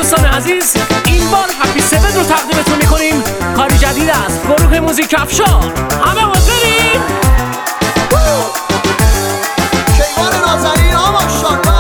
دوستان عزیز، این بار هپی 7 رو تقدیمتون میکنیم. کاری جدید از گروه موزیک افشار. همه حاضرین؟ کیوان نازنین ها ماشاءالله.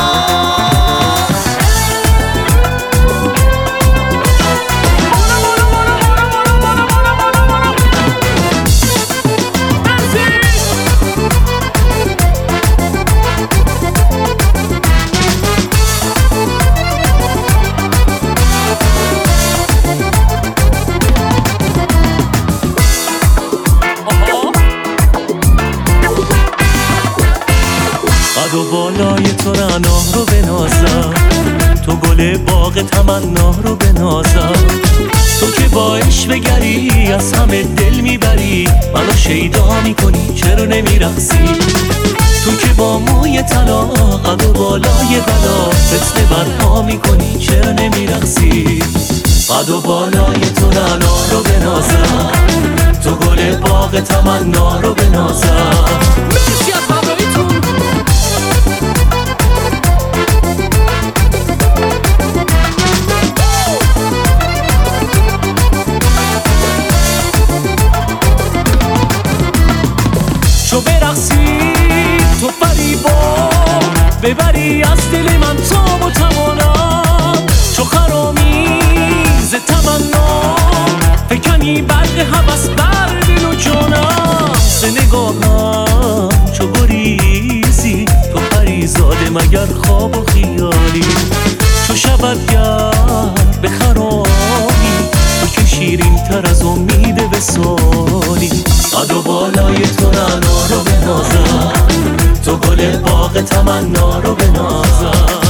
قد و بالای تو رعنا رو بنازم، تو گل باغ تمنا رو بنازم. تو که با عشق بگری از همه دل میبری، منو شیدا میکنی چرا نمیرقصی. تو که با موی طلا قد و بالای بلا فتنه برپا میکنی چرا نمیرقصی. قد و بالای تو رعنا رو بنازم، تو گل باغ تمنا رو بنازم. مرسی از همراهیتون. چو برقصی تو فریبا ببری از دل من تاب و توانم. چو خرامیز تمنا فکنی برق هوس بر دل و جانم. ز نگاهم چو گریزی تو پریزاده مگر خواب و خیالی. چو شبرگر به خرامی تو که شیرین تر از امید وصالی. قد و بالای تو رعنا رو بنازم، تو گل باغ تمنا رو بنازم.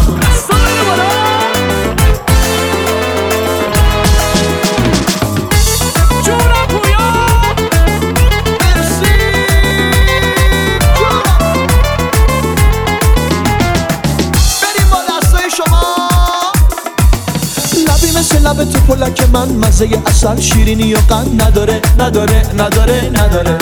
لب تو پلک من مزه اصل شیرینی و قند نداره نداره نداره نداره.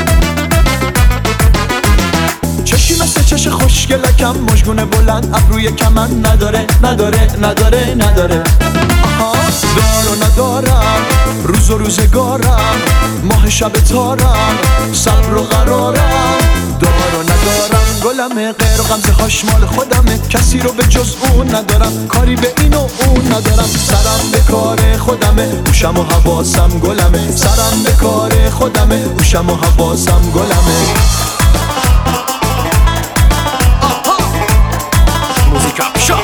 چشی مثل چش خوشگلکم مژگون بلند ابروی کمن نداره نداره نداره نداره. آها دار و ندارم روز و روزگارم ماه شب تارم صبر و قرارم. دار و ندارم گلمه غیر و غمزه هاش مال خودمه کسی رو به جز اون ندارم کاری به این و اون ندارم. سرم به کار خودمه هوشم و حواسم گلمه سرم به کار خودمه هوشم و حواسم گلمه. موزیک افشار.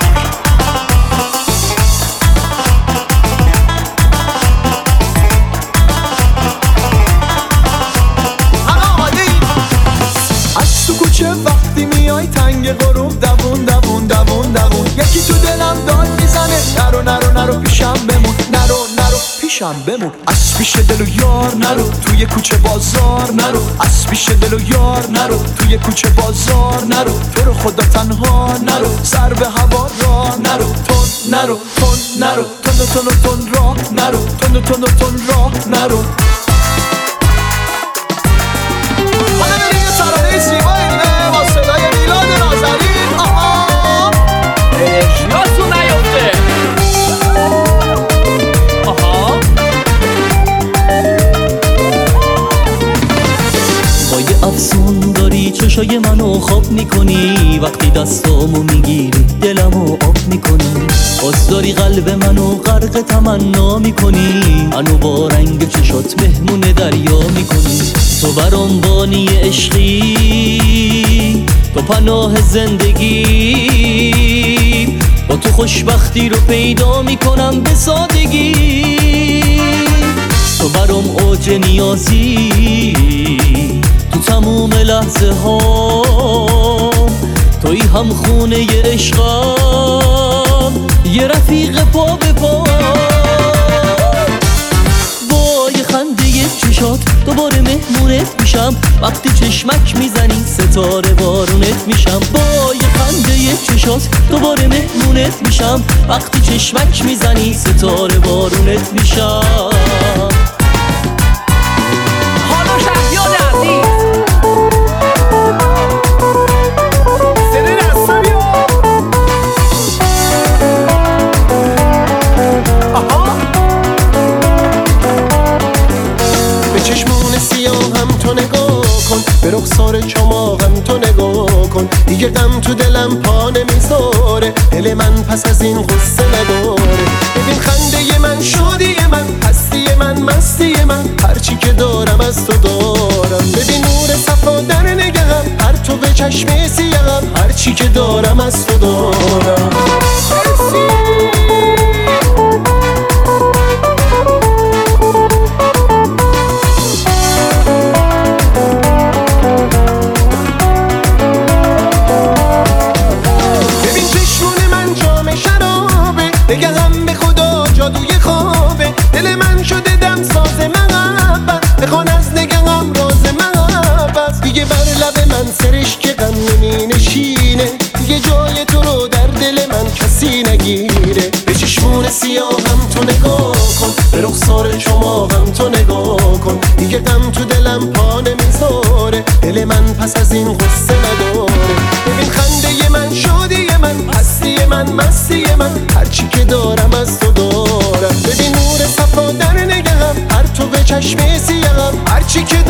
وقتی میای تنگ غروب دوون دوون دوون دوون یکی تو دلم داد میزنه نرو نرو نرو پیشم بمون نرو نرو پیشم بمون. از پیش دل و یار نرو توی کوچه بازار نرو از پیش دل و یار نرو توی کوچه بازار نرو. تو رو خدا تنها نرو سر به هوا راه نرو تون نرو تون نرو تون تون تون راه نرو تون تون تون راه نرو. حالا بریم یه ترانه زیبایی با صدای میلاد نازنین. آها انرژیاتون نیفته. آها با یه افسون داری چشای منو خواب میکنی، وقتی دستامو میگیری دلمو آب میکنی. باز داری قلب منو غرق تمنا میکنی، منو با رنگ چشات مهمون دریا میکنی. تو برام بانی عشقی تو پناه زندگی، با تو خوشبختی رو پیدا میکنم به سادگی. تو برام اوج نیازی تو تموم لحظه ها، توی هم خونه ی عشقم یه رفیق پا به پا. با یه خنده ی چشات دوباره مهمونت میشم، وقتی چشمک میزنی ستاره بارونت میشم. با یه خنده ی چشات دوباره مهمونت میشم، وقتی چشمک میزنی ستاره بارونت میشم. پا نمیذاره، دل من پس از این غصه نداره. ببین خنده من، شادی من، هستی من، مستی من، هرچی که دارم از تو دارم. ببین نور صفا در نگهم، پرتو به چشم سیاهم، هرچی که دارم از تو دارم. ببین چشمون من جام شرابه، نگهم به خدا جادوی خوابه. دل من شده دم ساز محبت، بخوان از نگهم راز محبت. دیگه بر لب من سرشک غم نمی نشینه، دیگه جای تو رو در دل من کسی نگیره. به چشمون سیاهم تو نگاه کن، به رخسار چماهم تو نگاه کن. دیگه غم تو دلم پا نمیذاره، دل من پس از این غصه نداره. ببین خنده من، شادی من، هستی من، مستی من، هرچی که دارم از تو دارم. ببین نور صفا در نگهم، پرتو به چشم سیاهم، هرچی که